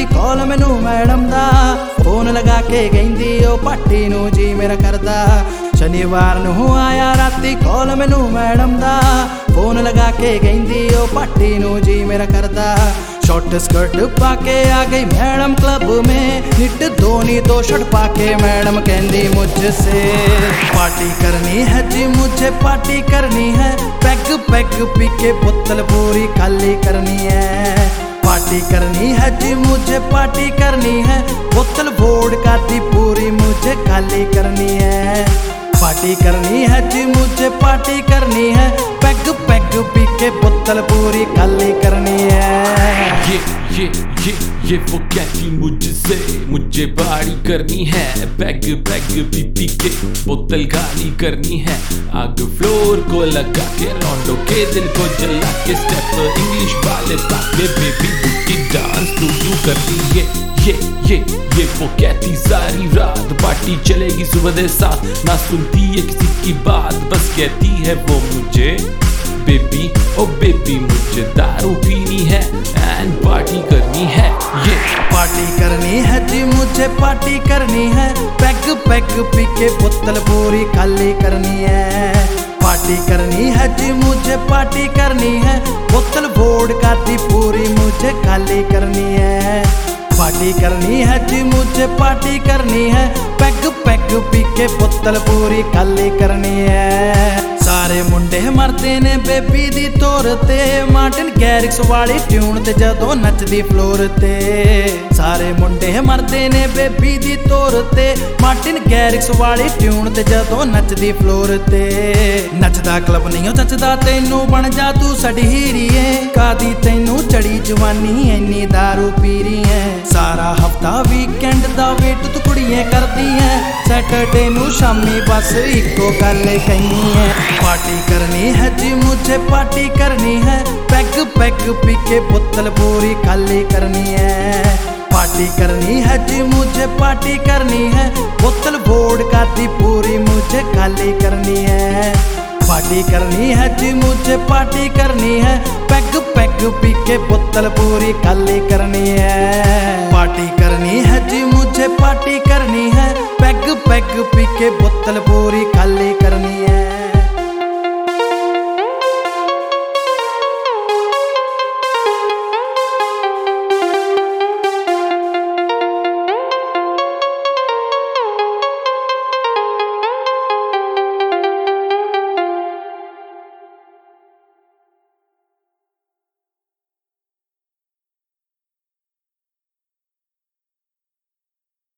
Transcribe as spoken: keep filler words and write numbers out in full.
Call मैनू madam दा, phone लगा के कहंदी ओ पार्टी नू जी मेरा करदा। शनिवार नू आया राती कॉल मैनू मैडम दा, फोन लगा के कहंदी ओ पार्टी नू जी मेरा करदा। शॉर्ट स्कर्ट पाके आ गई मैडम क्लब में, निट धोनी दो शर्ट पाके मैडम कहंदी मुझसे पार्टी करनी है जी मुझे पार्टी करनी है, पैग पैग पी के बोतल पूरी खाली करनी है। पार्टी करनी है जी मुझे पार्टी करनी है, बोतल वोडका दी पूरी मुझे खाली करनी है। पार्टी करनी है जी मुझे पार्टी करनी है, पैग पैग पी के बोतल पूरी खाली करनी है। ये ये ये ये वो कहती मुझसे मुझे पार्टी करनी है, पैग पैग पी पी के बोतल खाली करनी है। आग फ्लोर को लगा के रोंडो के दिल को जला के स्टेप इंग्लिश वाले पाके बेबी बुकी डांस तू क्यों करती है। ये ये ये वो कहती सारी रात पार्टी चलेगी सुबह दे साथ, ना सुनती है किसी की बात, बस कहती है वो मुझे बेबी ओ बेबी मुझे दारू पीनी है एंड पार्टी करनी है। ये पार्टी करनी है जी मुझे पार्टी करनी है, पैग पैग पी के बोतल पूरी खाली करनी है। पार्टी करनी है जी मुझे पार्टी करनी है, बोतल वोडका दी पूरी मुझे खाली करनी है। पार्टी करनी है जी मुझे पार्टी करनी है, पैग पैग पी के बोतल पूरी खाली करनी है। सारे मुंडे मरदे ने बेबी दी तौर ते, मार्टिन गैरिक्स वाली ट्यून ते जदों नचदी फ्लोर ते। सारे मुंडे मरदे ने बेबी दी तौर ते, मार्टिन गैरिक्स वाली ट्यून ते जदों नचदी फ्लोर ते। नचदा क्लब नहीं जचदा तैनू बन जा तू सड़ी हीरीए, कादी तैनू चढ़ी जवानी इन्नी दारू पी रही है। सारा हफ्ता वीकेंड दा वेट तू कुड़ियां करदी है, सैटरडे नू शामी बस इको गल कहनी है। पार्टी करनी है जी मुझे पार्टी करनी है, पैग पैग पी के बोतल पूरी खाली करनी है। पार्टी करनी है जी मुझे पार्टी करनी है, बोतल वोडका दी पूरी मुझे खाली करनी है। पार्टी करनी है जी मुझे पार्टी करनी है, पैग पैग पी के बोतल पूरी खाली करनी है। पार्टी करनी है जी मुझे पार्टी करनी है, पैग पैग पी के बोतल पूरी खाली करनी है।